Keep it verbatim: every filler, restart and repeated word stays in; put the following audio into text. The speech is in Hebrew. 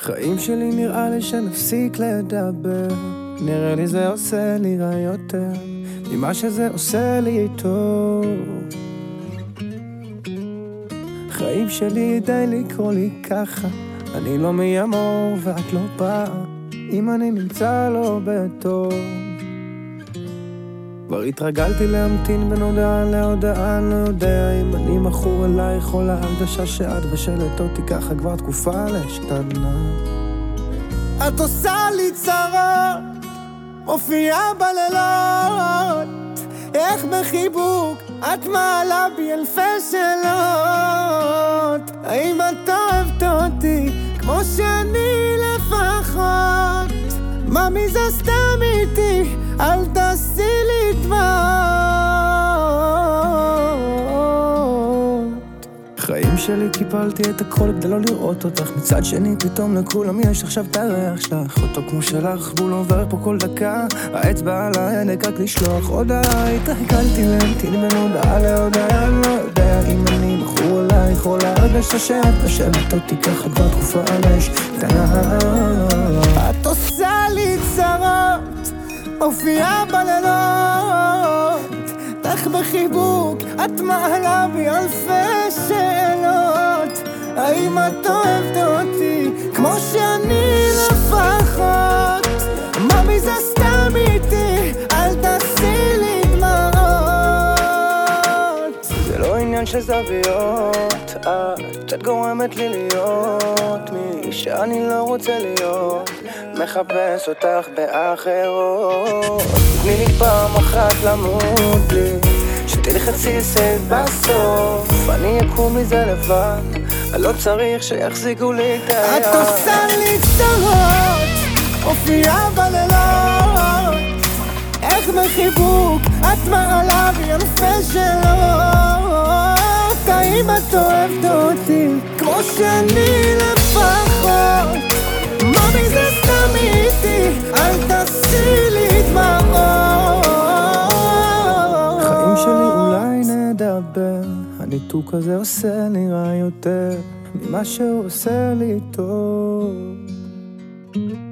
חיים שלי נראה לי שנפסיק לדבר, נראה לי זה עושה לי רע יותר ממה שזה עושה לי טוב. חיים שלי די לקרוא לי ככה, אני לא מימור ואת לא באה, אם אני נמצא לא בטוב. כבר התרגלתי להמתין בין הודעה להודעה, אני לא יודע אם אני מכור אלייך או להרגשה שאת ושלת אותי ככה כבר תקופה להשתנה. את עושה לי צרות, מופיעה בלילות, איך בחיבוק את מעלה בי אלפי שאלות. האם את אוהבת אותי כמו שאני לפחות? ממי זה סתם איתי, אל תעשי לי דמעות. חיים שלי קיפלתי את הכל כדי לא לראות אותך, מצד שני פתאום לכולם יש עכשיו את הריח שלך, אותו כמו שלך בול עובר פה כל דקה, האצבע על הענק רק לשלוח הודעה. התרגלתי להמתין בין הודעה להודעה, אני לא יודע אם אני מכור עלייך או להרגשה שאת חושבת אותי ככה כבר תקופה להשתנה. את עושה לי צרות, מופיעה בלילות, איך בחיבוק את מעלה בי אלפי שאלות. האם את אוהבת אותי כמו שאני לפחות? ממי זה סתם איתי, אל תעשי לי דמעות. זה לא עניין של זוויות, את את גורמת לי להיות מי שאני לא רוצה להיות, מחפש אותך באחרות. תני לי פעם אחת למות לי, שתלחצי סייב בסוף, אני אקום מזה לבד, אני לא צריך שיחזיקו לי את היד. את עושה לי צרות, מופיעה בלילות, איך בחיבוק את מעלה בי אלפי שאלות. האם את אוהבת אותי כמו שאני לפחות? ממי זה סתם איתי, אל תעשי לי דמעות. חיים שלי אולי נדבר, הניתוק הזה עושה לי רע יותר ממה שהוא עושה לי טוב.